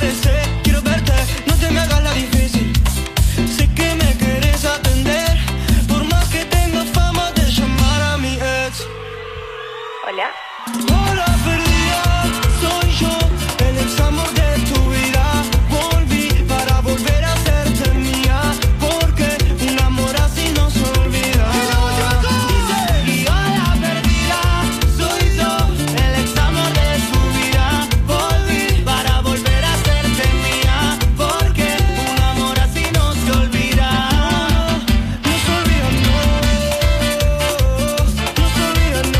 aparecer, quiero verte, no te me hagas la difícil. Sé que me querés atender, por más que tengo fama de llamar a mi ex. Hola. Hola perdida, soy yo, el ex amor de tu vida. Volví para volver a serte mía, porque un amor así no se olvida. Y hola perdida, soy yo, el ex amor de tu vida. Volví para volver a serte mía, porque un amor así no se olvida. No se olvida, no. No se olvida, no.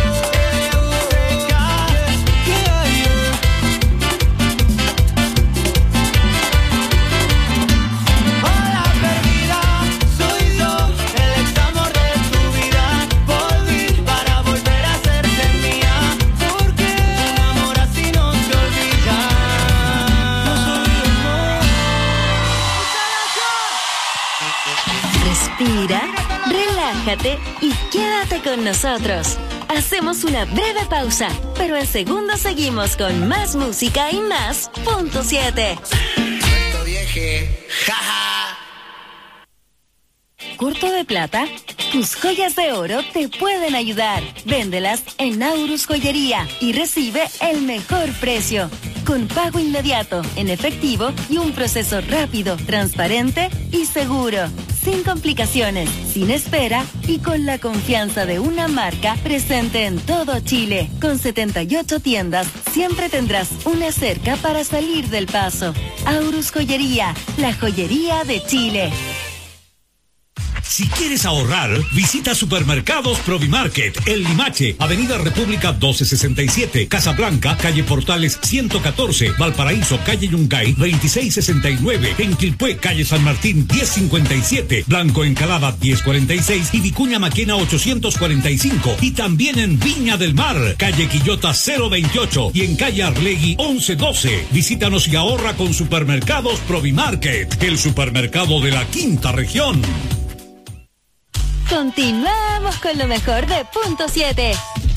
Respira, relájate y quédate con nosotros. Hacemos una breve pausa, pero en segundos seguimos con más música y más Punto 7. Puerto Vieje, jaja. ¿Corto de plata? Tus joyas de oro te pueden ayudar. Véndelas en Aurus Joyería y recibe el mejor precio. Con pago inmediato, en efectivo y un proceso rápido, transparente y seguro. Sin complicaciones, sin espera y con la confianza de una marca presente en todo Chile. Con 78 tiendas, siempre tendrás una cerca para salir del paso. Aurus Joyería, la joyería de Chile. Si quieres ahorrar, visita Supermercados Provimarket, El Limache, Avenida República 1267, Casablanca, Calle Portales 114, Valparaíso, Calle Yungay 2669, en Quilpué, Calle San Martín 1057, Blanco Encalada 1046 y Vicuña Maquena 845. Y también en Viña del Mar, Calle Quillota 028 y en Calle Arlegui 1112. Visítanos y ahorra con Supermercados Provimarket, el supermercado de la quinta región. Continuamos con lo mejor de Punto 7.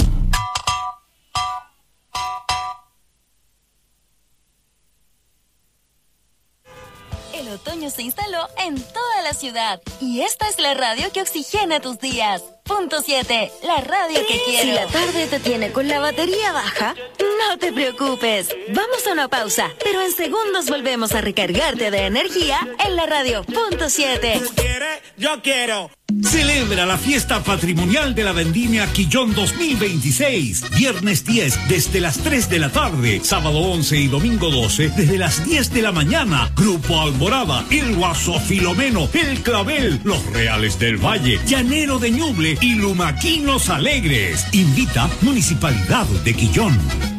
El otoño se instaló en toda la ciudad y esta es la radio que oxigena tus días. Punto 7, la radio que quiero. Si la tarde te tiene con la batería baja, no te preocupes. Vamos a una pausa, pero en segundos volvemos a recargarte de energía en la radio Punto 7. ¿Tú quieres? Yo quiero. Celebra la fiesta patrimonial de la Vendimia Quillón 2026. Viernes 10 desde las 3 de la tarde. Sábado 11 y domingo 12 desde las 10 de la mañana. Grupo Alborada, El Guaso Filomeno, El Clavel, Los Reales del Valle, Llanero de Ñuble y Lumaquinos Alegres. Invita Municipalidad de Quillón.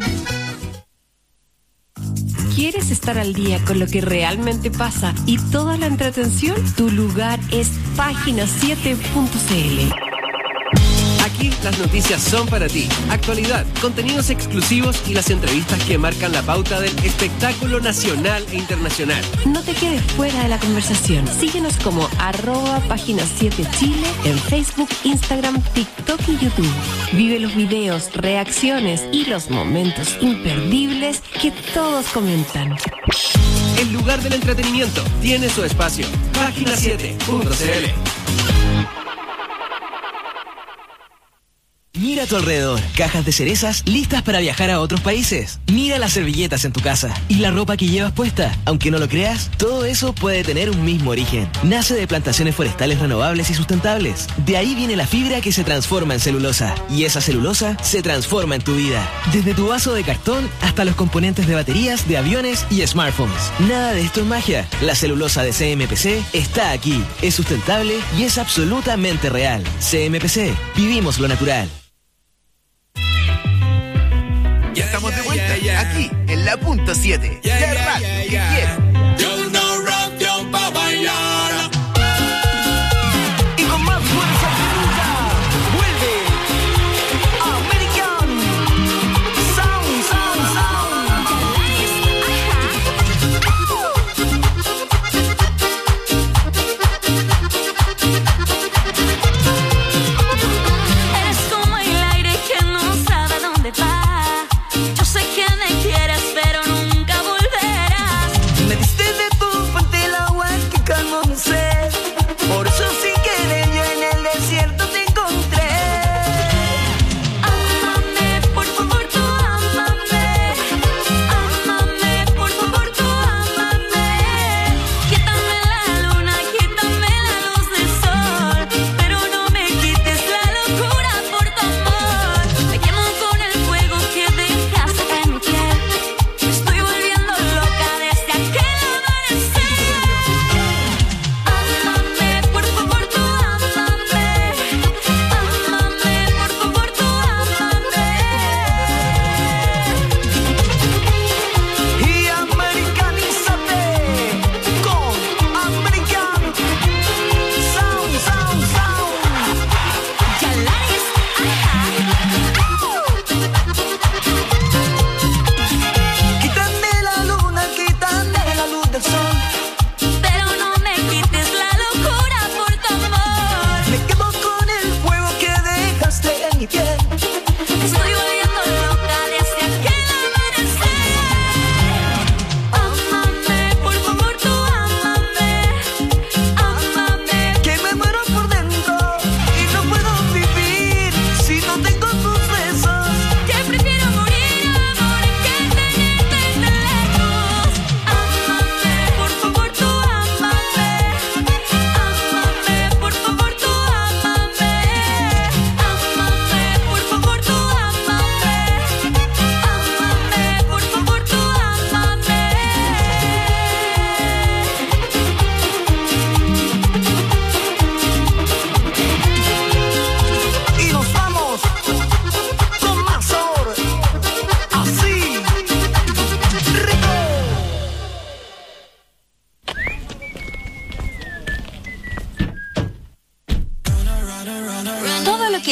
¿Quieres estar al día con lo que realmente pasa y toda la entretención? Tu lugar es página7.cl. Aquí las noticias son para ti. Actualidad, contenidos exclusivos y las entrevistas que marcan la pauta del espectáculo nacional e internacional. No te quedes fuera de la conversación. Síguenos como @página7chile en Facebook, Instagram, TikTok y YouTube. Vive los videos, reacciones y los momentos imperdibles que todos comentan. El lugar del entretenimiento tiene su espacio. Página7.cl. Mira a tu alrededor, cajas de cerezas listas para viajar a otros países. Mira las servilletas en tu casa y la ropa que llevas puesta. Aunque no lo creas, todo eso puede tener un mismo origen. Nace de plantaciones forestales renovables y sustentables. De ahí viene la fibra que se transforma en celulosa. Y esa celulosa se transforma en tu vida. Desde tu vaso de cartón hasta los componentes de baterías, de aviones y smartphones. Nada de esto es magia. La celulosa de CMPC está aquí. Es sustentable y es absolutamente real. CMPC, vivimos lo natural. Ya estamos de vuelta, aquí, en la Punto 7, la radio que quiero. Yo no radio pa' bailar. Y con más fuerza que nunca, vuelve American Sound, Sound, Sound. Eres como el aire que no sabe dónde va. Yo sé que me quieres, pero nunca volverás.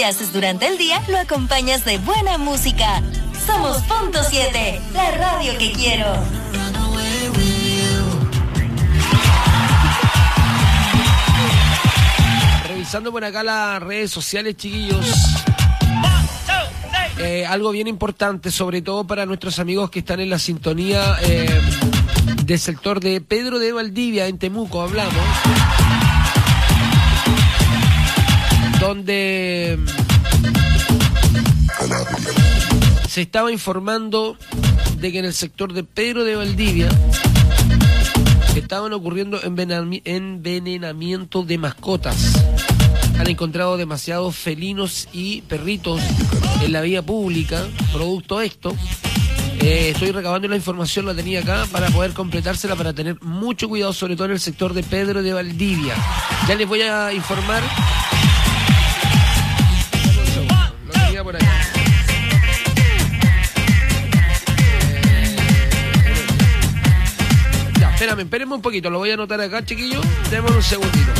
haces durante el día lo acompañas de buena música. Somos Punto 7, la radio que quiero. Revisando por acá las redes sociales, chiquillos. Algo bien importante, sobre todo para nuestros amigos que están en la sintonía del sector de Pedro de Valdivia, en Temuco, hablamos. Donde se estaba informando de que en el sector de Pedro de Valdivia estaban ocurriendo envenenamiento de mascotas. Han encontrado demasiados felinos y perritos en la vía pública, producto de esto. Estoy recabando la información, la tenía acá para poder completársela, para tener mucho cuidado, sobre todo en el sector de Pedro de Valdivia. Ya les voy a informar. Lo tenía por ahí. Ya, espérenme un poquito, lo voy a anotar acá, chiquillos. Démosle un segundito.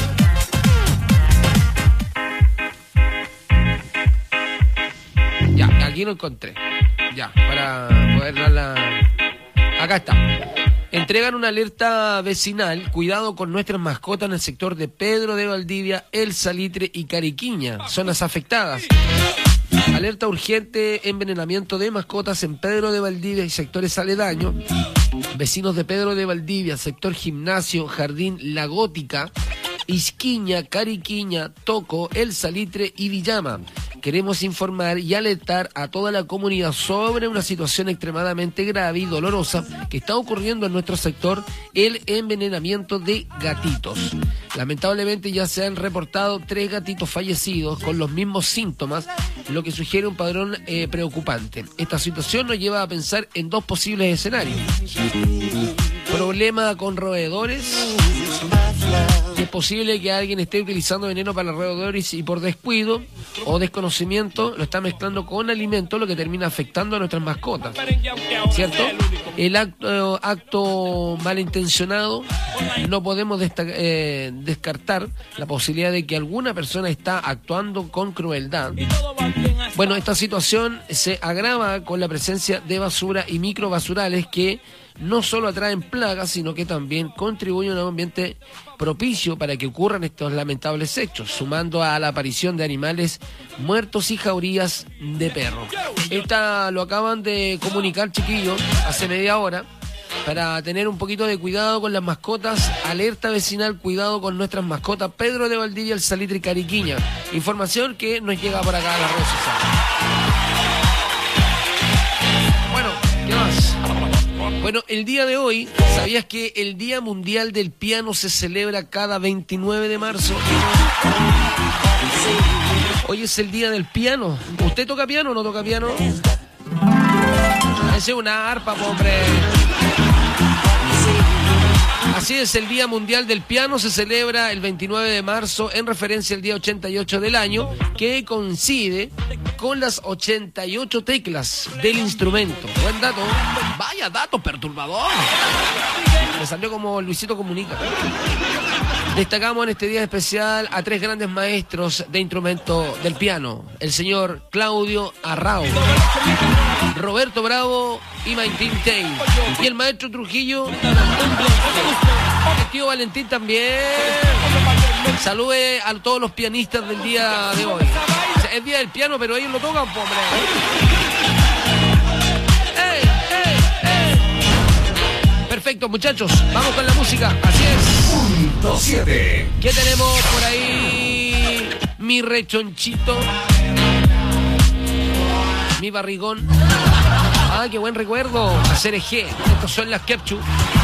Ya, aquí lo encontré. Ya, para poder darla. Acá está. Entregan una alerta vecinal. Cuidado con nuestras mascotas en el sector de Pedro de Valdivia, El Salitre y Cariquiña. Zonas afectadas. Alerta urgente, envenenamiento de mascotas en Pedro de Valdivia y sectores aledaños. Vecinos de Pedro de Valdivia, sector Gimnasio, Jardín La Gótica, Isquiña, Cariquiña, Toco, El Salitre y Villama. Queremos informar y alertar a toda la comunidad sobre una situación extremadamente grave y dolorosa que está ocurriendo en nuestro sector, el envenenamiento de gatitos. Lamentablemente ya se han reportado 3 gatitos fallecidos con los mismos síntomas, lo que sugiere un padrón preocupante. Esta situación nos lleva a pensar en 2 posibles escenarios. Problema con roedores. Es posible que alguien esté utilizando veneno para los roedores y por descuido o desconocimiento lo está mezclando con alimento, lo que termina afectando a nuestras mascotas, ¿cierto? El acto malintencionado, no podemos descartar la posibilidad de que alguna persona está actuando con crueldad. Bueno, esta situación se agrava con la presencia de basura y microbasurales que no solo atraen plagas, sino que también contribuyen a un ambiente propicio para que ocurran estos lamentables hechos, sumando a la aparición de animales muertos y jaurías de perros. Esta lo acaban de comunicar, chiquillos, hace media hora, para tener un poquito de cuidado con las mascotas. Alerta vecinal, cuidado con nuestras mascotas. Pedro de Valdivia, El Salitre y Cariquiña. Información que nos llega por acá a las redes sociales. Bueno, ¿qué más? Bueno, el día de hoy, ¿sabías que el Día Mundial del Piano se celebra cada 29 de marzo? Hoy es el Día del Piano. ¿Usted toca piano o no toca piano? Ese es una arpa, hombre. Así es, el Día Mundial del Piano se celebra el 29 de marzo en referencia al día 88 del año, que coincide con las 88 teclas del instrumento. Buen dato. Vaya dato perturbador. Me salió como Luisito Comunica. Destacamos en este día especial a 3 grandes maestros de instrumento del piano. El señor Claudio Arrao, Roberto Bravo y Martín Tey. Y el maestro Trujillo, el tío Valentín también. Salude a todos los pianistas del día de hoy. O sea, es día del piano, pero ellos lo tocan, hombre. Perfecto, muchachos, vamos con la música. Así es. Punto 7. ¿Qué tenemos por ahí? Mi rechonchito, mi barrigón. Ah, qué buen recuerdo. Hacer eje. Estos son las Kepchu.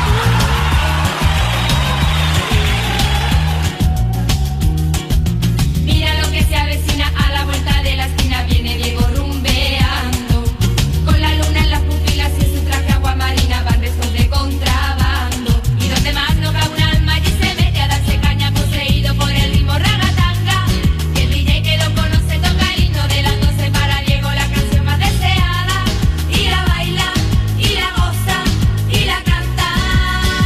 Mira lo que se avecina a la vuelta de la esquina. Viene Diego rumbeando, con la luna en las pupilas y en su traje agua marina van restos de contrabando. Y donde más no cabe un alma allí se mete a darse caña, poseído por el ritmo ragatanga. Y el DJ que lo conoce toca el himno de las 12 para Diego, la canción más deseada. Y la baila, y la goza, y la canta.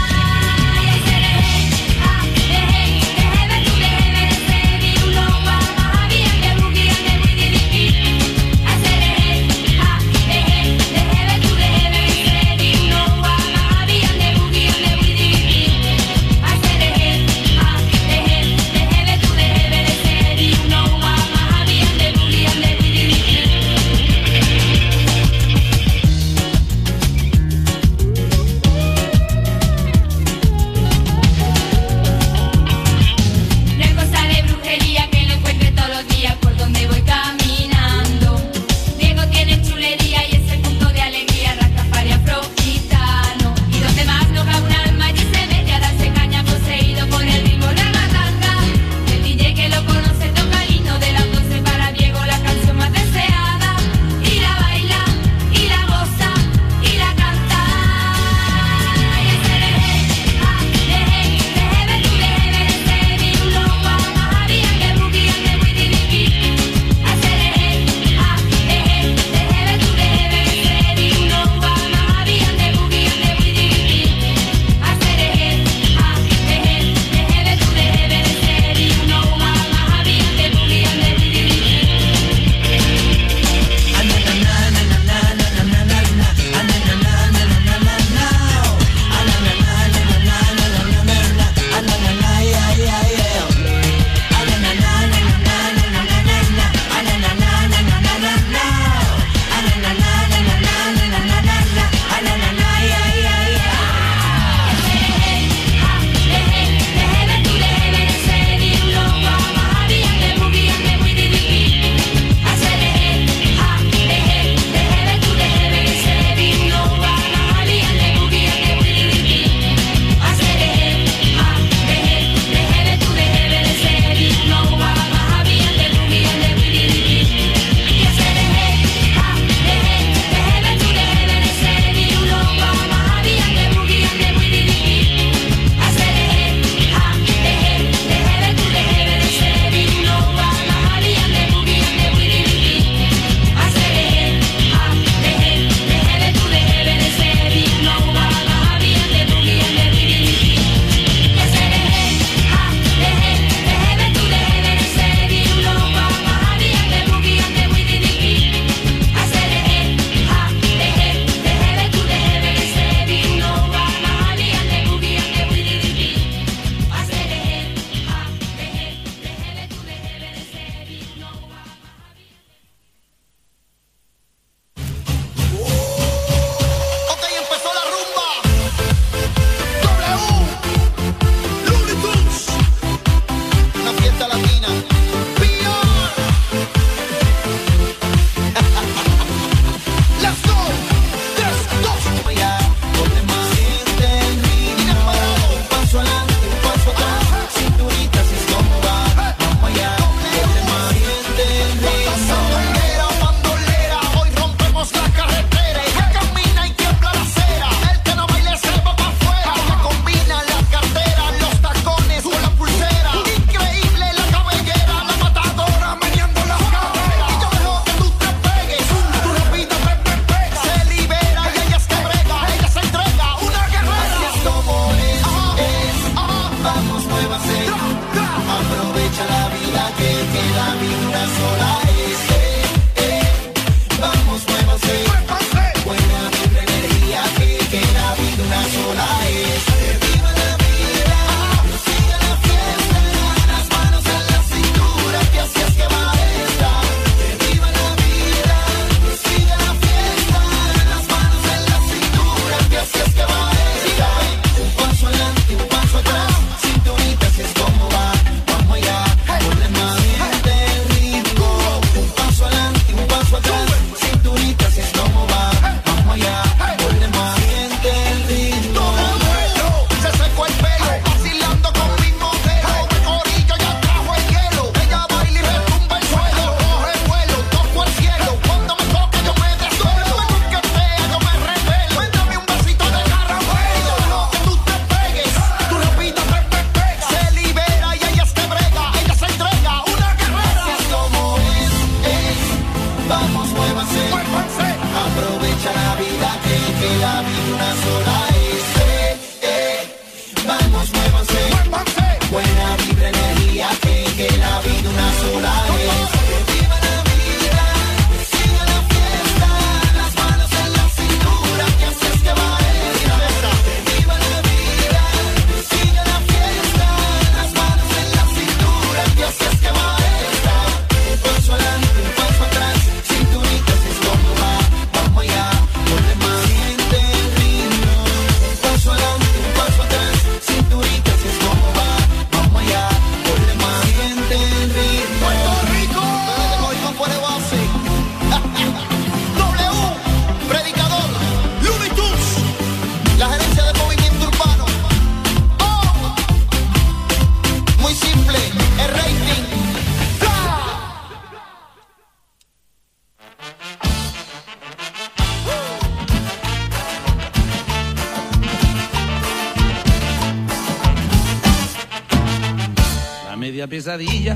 pesadilla,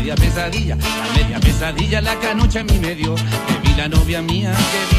la canucha en mi medio. Que vi la novia mía,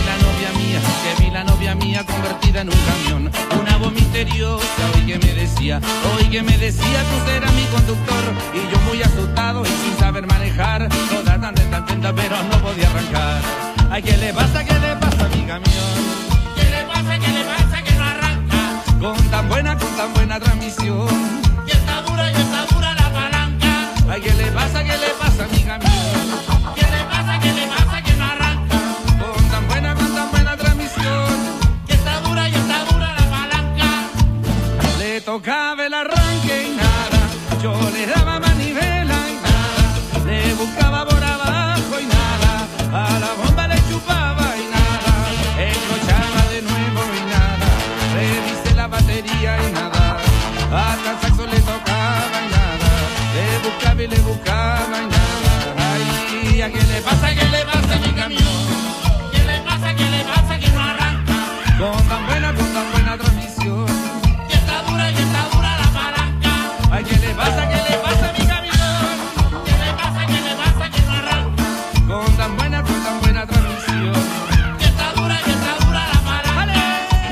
convertida en un camión. Una voz misteriosa, hoy que me decía, tú serás mi conductor. Y yo muy asustado y sin saber manejar, toda tan tenta, pero no podía arrancar. Ay, ¿qué le pasa a mi camión? ¿Qué le pasa que no arranca? Con tan buena transmisión. Y está dura la palanca. Ay, ¿qué le pasa a mi camión? ¿Qué le pasa que no arranca? Con tan buena transmisión. Y está dura la palanca. Le tocaba el arranque y nada. Yo le daba manivela y nada. Le buscaba por abajo y nada. A la bomba le chupaba y nada. Encochaba de nuevo y nada. Revisé la batería y nada. Hasta el saxo le tocaba y nada. Le buscaba y nada. Ay, ¿a qué le pasa a mi camión? ¿Qué le pasa que no arranca? Con tan buena transmisión. Y está dura la palanca. Ay, ¿qué le pasa a mi camión? ¿Qué le pasa que no arranca? Con tan buena transmisión. Y está dura la palanca. ¡Vale!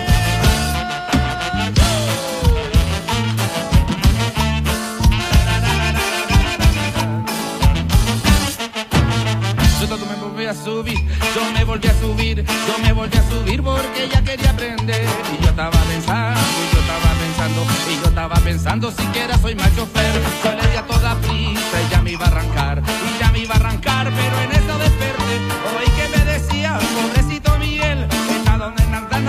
Yo me volví a subir porque ella quería aprender. Y yo estaba pensando, siquiera soy mal chofer. Yo le di a toda prisa y ya me iba a arrancar, pero en eso desperté. Oí que me decía, pobrecito Miguel, está donde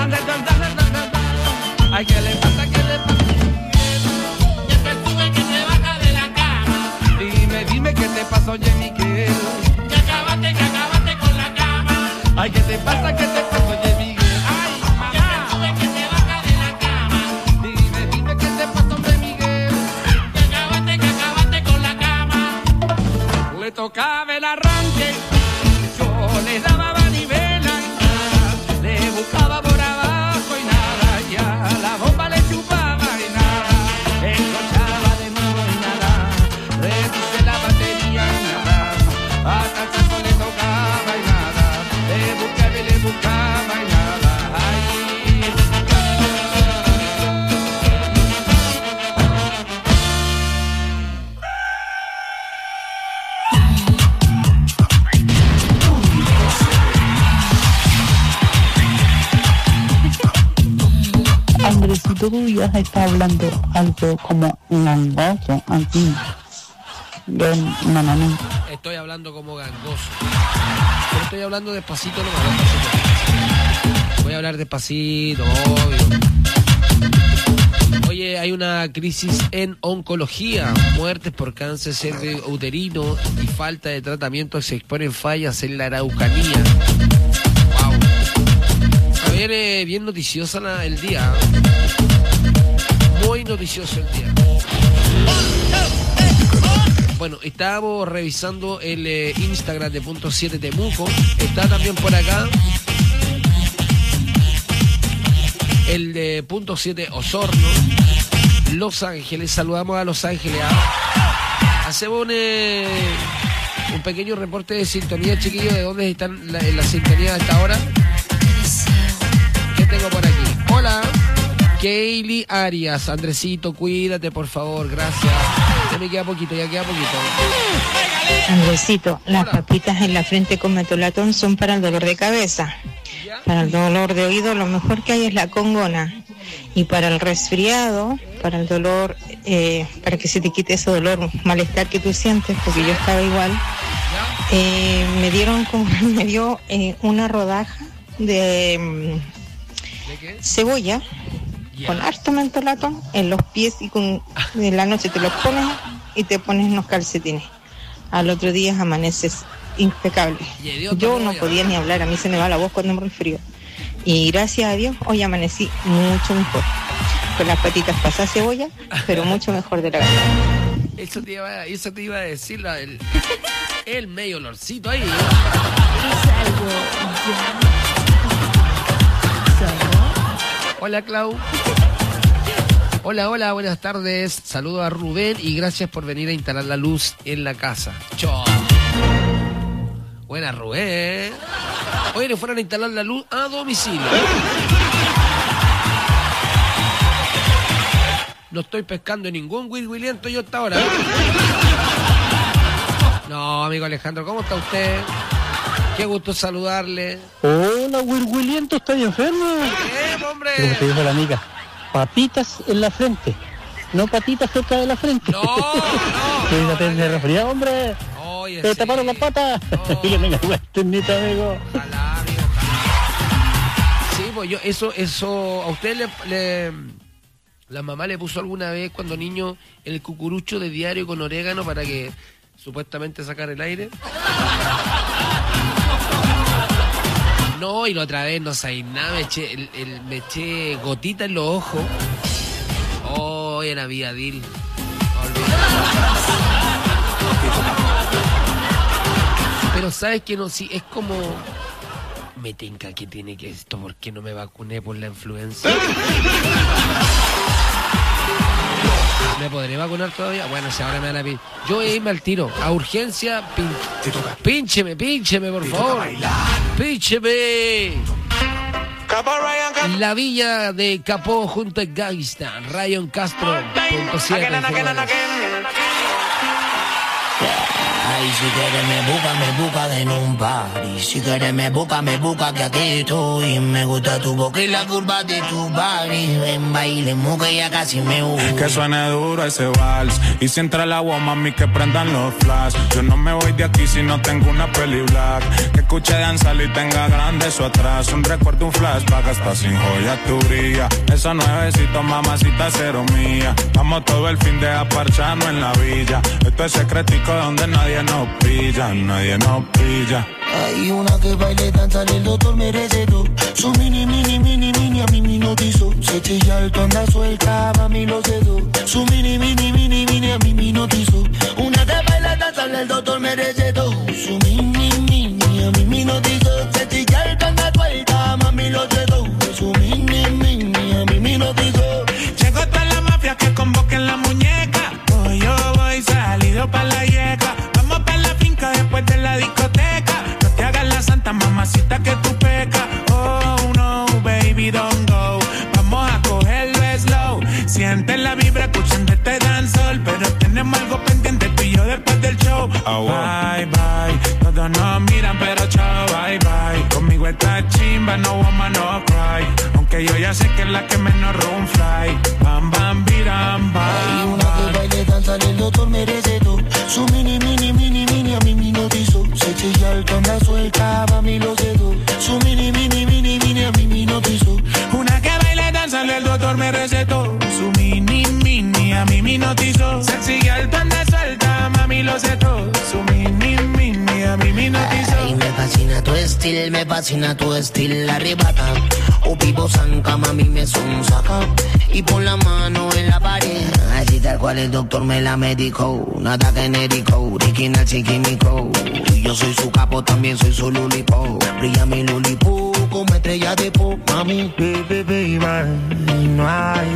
ay, ¿qué le pasa? Y después tuve que se baja de la cama. Dime qué te pasó, oye Miguel. Que acabaste con la cama. Ay, ¿qué te pasa, oye Miguel? Ay, mamá. Tuve que se baja de la cama. Dime qué te pasó, oye Miguel. Que acabaste con la cama. Le tocaba el arranque. Yo le daba manivela y nada. Le buscaba por abajo y nada. Ya la bomba le chupaba y nada. Encochaba de nuevo y nada. Reduce la batería y nada. Hasta el saxo le tocaba y nada. Le buscaba y nada. Ay. Andresito, tú ya está hablando algo como gangoso aquí. Estoy hablando como gangoso. Pero estoy hablando despacito, no me hablo despacito. Voy a hablar despacito, obvio. Oye, hay una crisis en oncología. Muertes por cáncer uterino y falta de tratamiento se exponen fallas en la Araucanía. Wow. A ver, bien noticiosa el día. Muy noticioso el día. Bueno, estábamos revisando el Instagram de Punto 7 Temuco. Está también por acá el de Punto 7 Osorno, Los Ángeles. Saludamos a Los Ángeles. Hacemos un pequeño reporte de sintonía, chiquillos, de dónde están en la sintonía a esta hora. ¿Qué tengo por aquí? Hola, Kaylee Arias. Andresito, cuídate, por favor, gracias. Ya me queda poquito. Andresito, las papitas en la frente con metolatón son para el dolor de cabeza. Para el dolor de oído lo mejor que hay es la congona. Y para el resfriado, para el dolor, para que se te quite ese dolor, malestar que tú sientes, porque yo estaba igual, me dio una rodaja de cebolla con harto mentolato en los pies y en la noche te los pones y te pones unos calcetines. Al otro día amaneces impecable. Yo no podía ni hablar, a mí se me va la voz cuando me resfrío. Y gracias a Dios hoy amanecí mucho mejor. Con las patitas pasadas cebolla, pero mucho mejor de la gana. Eso te iba a decir, el medio olorcito ahí. Hola, Clau. Hola, buenas tardes. Saludo a Rubén y gracias por venir a instalar la luz en la casa. Chao. Buena, Rubén. Hoy le fueron a instalar la luz a domicilio. No estoy pescando ningún wirwiliento yo hasta ahora. No, amigo Alejandro, ¿cómo está usted? Qué gusto saludarle. Hola, wirwiliento, ¿estás enfermo? ¿Qué, hombre? Como te dijo la amiga, patitas en la frente, no patitas cerca de la frente. No. Cuídate de resfriado, hombre. Oye, te sí. taparon las patas. Que tengas buen ternito, amigo. Ojalá, amigo. Sí, pues yo, eso, a usted la mamá le puso alguna vez cuando niño el cucurucho de diario con orégano para que supuestamente sacar el aire. No, y la otra vez no sabía nada, me eché gotita en los ojos. Oh, era Viadil. Pero sabes que no, sí, es como... Me tinca que tiene que esto, ¿por qué no me vacuné por la influenza? ¿Me podré vacunar todavía? Bueno, si ahora me van a pedir. Yo voy a irme al tiro, a urgencia, píncheme, por favor. Píncheme. La villa de Capó junto a Gangsta, Ryan Castro, .7. Ay, si quieres me busca en un party. Si quieres me busca que aquí estoy. Me gusta tu boca y la curva de tu body. Ven, bailemos que ya casi me voy. Que suene duro ese vals. Y si entra el agua, mami, que prendan los flash. Yo no me voy de aquí si no tengo una peli black. Que escuche danzar y tenga grande eso atrás. Un recuerdo, un flashback, hasta sin joya tu brilla. Esos nuevecitos, mamacita, cero mía. Vamos todo el fin de aparcharnos en la villa. Esto es secretico donde nadie nos pilla, nadie nos pilla. Hay una que baile, danza, el doctor me recetó. Su mini, a mí me notizó. Se chilla el tonda suelta, mami lo cedo. Su mini, a mí me notizó. Una que baila, danza, el doctor me recetó. Su mini, a mí me notizó. Se chilla el tonda suelta, mami lo cedo. Su mini, a mí me notizó. Llegó toda la mafia que convoquen la muñeca. Hoy yo voy salido pa' la yeca. Vamos pa' la finca después de la discoteca. No te hagas la santa, mamacita, que tú pecas. Oh no, baby, don't go. Vamos a cogerlo slow. Siente la vibra escuchando este dancehall. Pero tenemos algo pendiente tú y yo después del show. Oh, bye, bye. Todos nos miran pero chao, bye, bye. Conmigo esta chimba, no woman, no cry. Aunque yo ya sé que es la que menos room fly. Bam, bam, biram, bam. Hay una que baile, danza, el doctor me recetó. Su mini, a mí me notizó. Se chilla el tonda suelta, mami lo cedo. Su mini, a mí me notizó. Una que baile, danza, el doctor me recetó. Su mini, a mí me notizó. Se chilla el tonda suelta, mami lo cedo. Su mini, a mí me notizó. Ay, me fascina tu estilo, arrebata. O vivo zanca, mami me son saca. Y pon la mano en la pared. Así tal cual el doctor me la medicó. Nada genérico, original sin químico. Yo soy su capo, también soy su lulipo. Brilla mi lulipo como estrella de pop, mami. Baby, no hay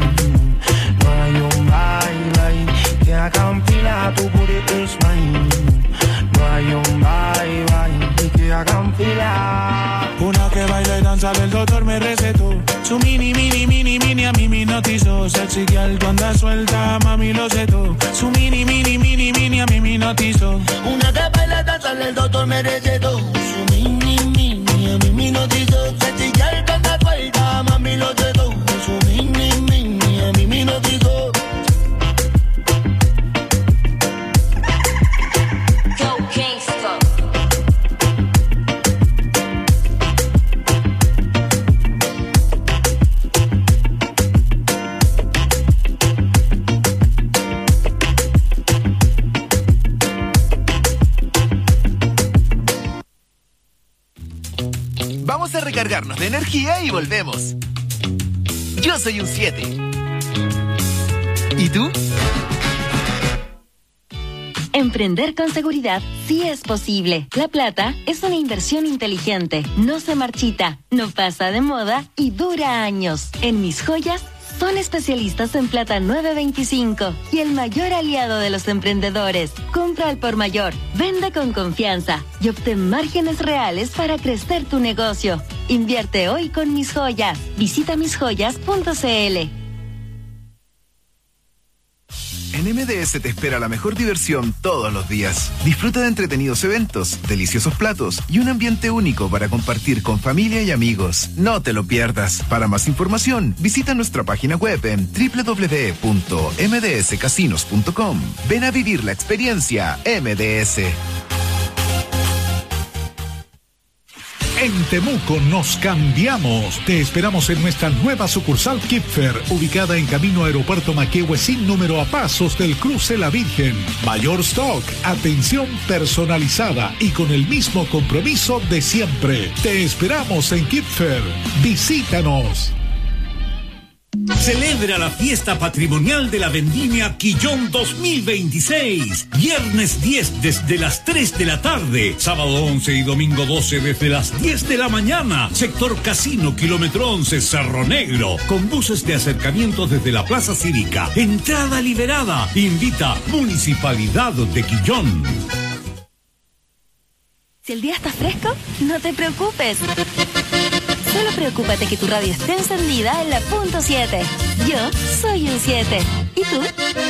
un bye que haga un fila, tu booty is mine. No hay un bye que haga un fila. Una que baila y danza, el doctor me recetó. Su mini, a mí me notizó. Sexy girl, cuando anda suelta, mami lo cedo. Su mini, a mí me notizó. Una que baila, danza, el doctor me recetó. Su mini, a mí me notizó. Sexy girl, cuando anda suelta, mami lo cedo. Su mini, a mí me notizó. Vamos a recargarnos de energía y volvemos. Yo soy un 7. ¿Y tú? Emprender con seguridad sí es posible. La plata es una inversión inteligente. No se marchita, no pasa de moda y dura años. En Mis Joyas son especialistas en plata 925 y el mayor aliado de los emprendedores. Compra al por mayor, vende con confianza y obtén márgenes reales para crecer tu negocio. Invierte hoy con Mis Joyas. Visita misjoyas.cl. En MDS te espera la mejor diversión todos los días. Disfruta de entretenidos eventos, deliciosos platos y un ambiente único para compartir con familia y amigos. No te lo pierdas. Para más información, visita nuestra página web en www.mdscasinos.com. Ven a vivir la experiencia MDS. En Temuco nos cambiamos. Te esperamos en nuestra nueva sucursal Kipfer, ubicada en camino Aeropuerto Maquehue sin número a pasos del cruce La Virgen. Mayor stock, atención personalizada y con el mismo compromiso de siempre. Te esperamos en Kipfer. Visítanos. Celebra la fiesta patrimonial de la Vendimia Quillón 2026. Viernes 10 desde las 3 de la tarde. Sábado 11 y domingo 12 desde las 10 de la mañana. Sector Casino, kilómetro 11, Cerro Negro. Con buses de acercamiento desde la Plaza Cívica. Entrada liberada. Invita Municipalidad de Quillón. Si el día está fresco, no te preocupes. Solo preocúpate que tu radio esté encendida en la punto 7. Yo soy un 7. ¿Y tú?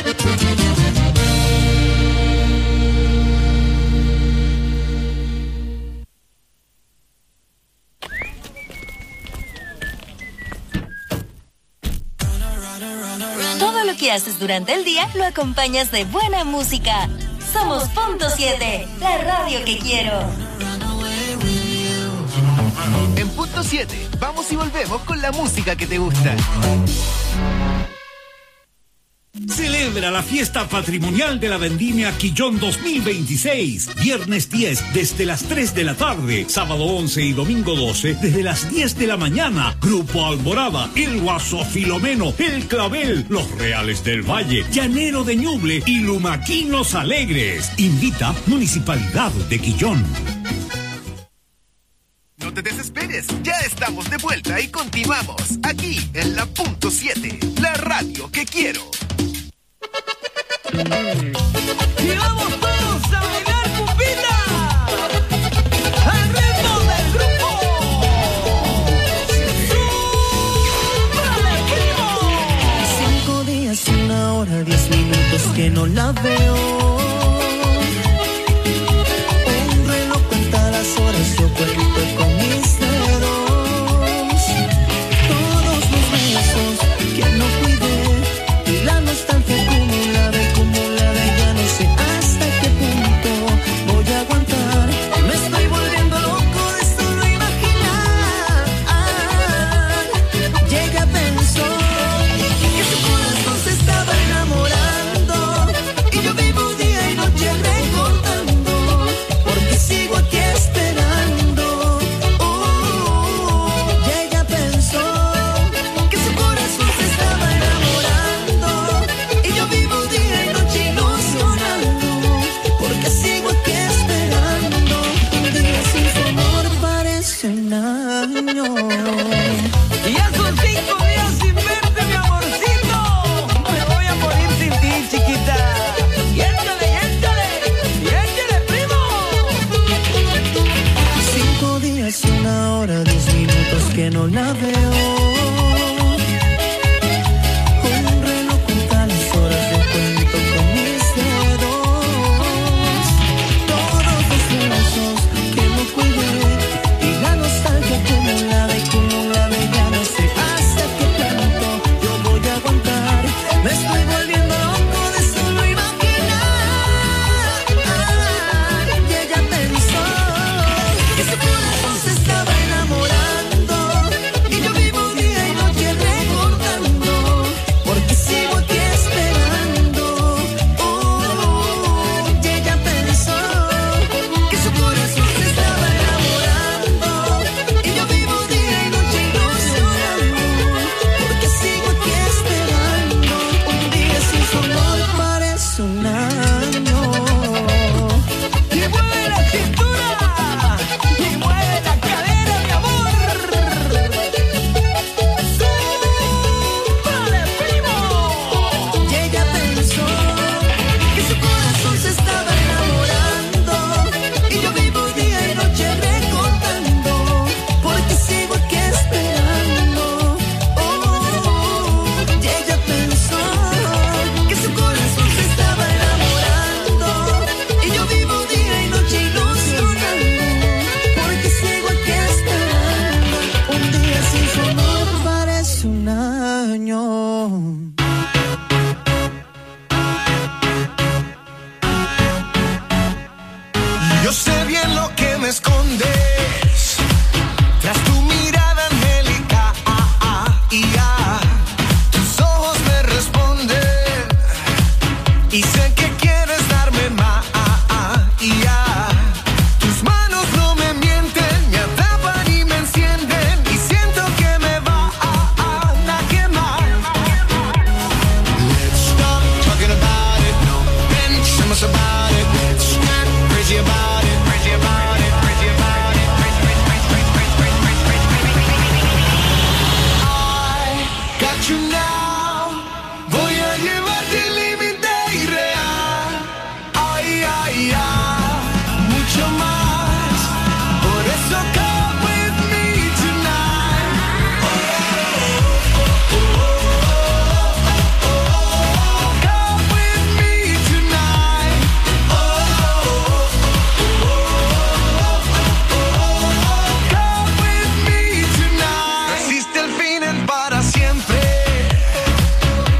Todo lo que haces durante el día lo acompañas de buena música. Somos Punto 7, la radio que quiero. En Punto 7, vamos y volvemos con la música que te gusta. Celebra la fiesta patrimonial de la Vendimia Quillón 2026. Viernes 10 desde las 3 de la tarde. Sábado 11 y domingo 12 desde las 10 de la mañana. Grupo Alborada, El Guaso Filomeno, El Clavel, Los Reales del Valle, Llanero de Ñuble y Lumaquinos Alegres. Invita Municipalidad de Quillón. No te desesperes, ya estamos de vuelta y continuamos aquí en la Punto 7, la radio que quiero. Y vamos todos a bailar, pupita, al ritmo del grupo. ¡Súbale, 5 días, 1 hora, 10 minutos que no la veo. Un reloj cuenta las horas, yo cuento con mis dedos. Todos los besos que no cuidé y la nostalgia acumulada, ya no sé hasta qué punto voy a aguantar. Me estoy volviendo loco de solo imaginar. Llega a pensar que su corazón se estaba enamorando y yo vivo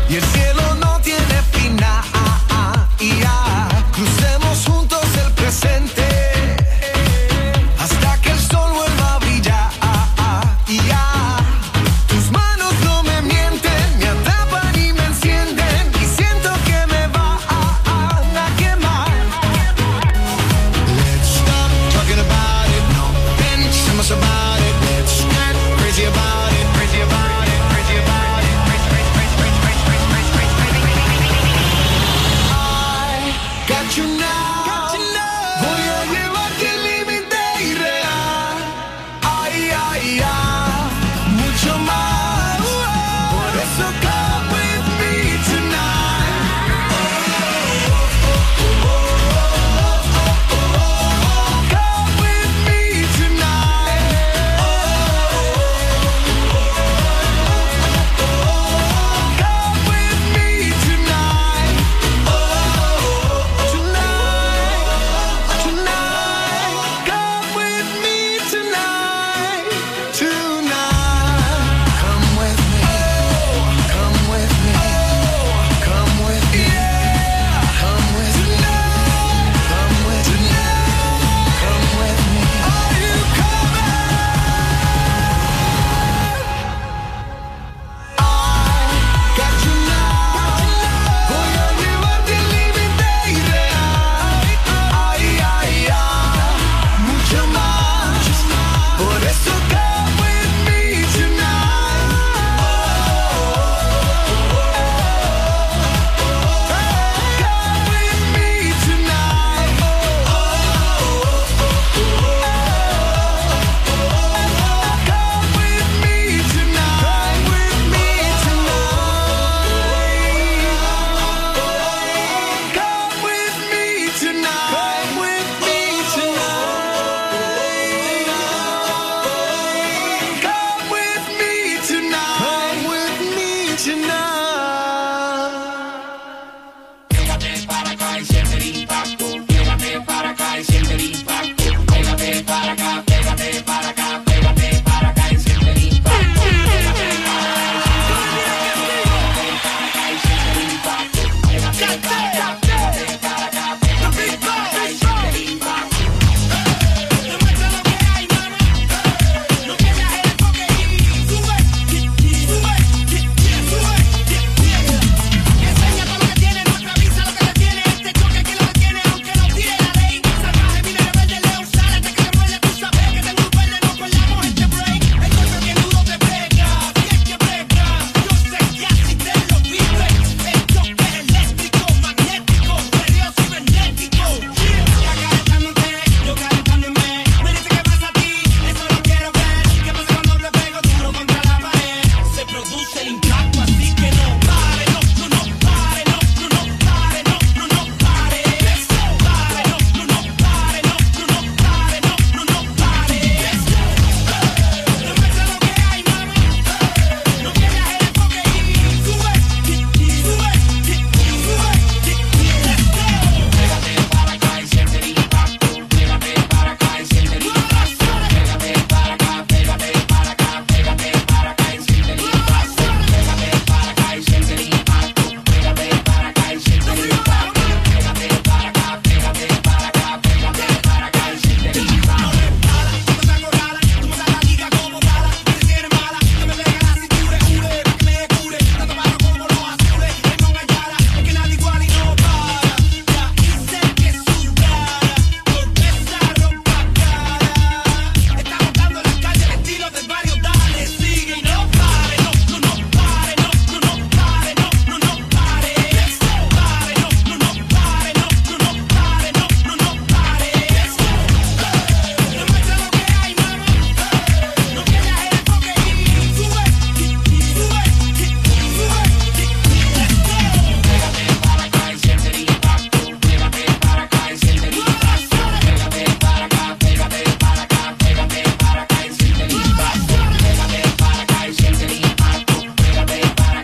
Y el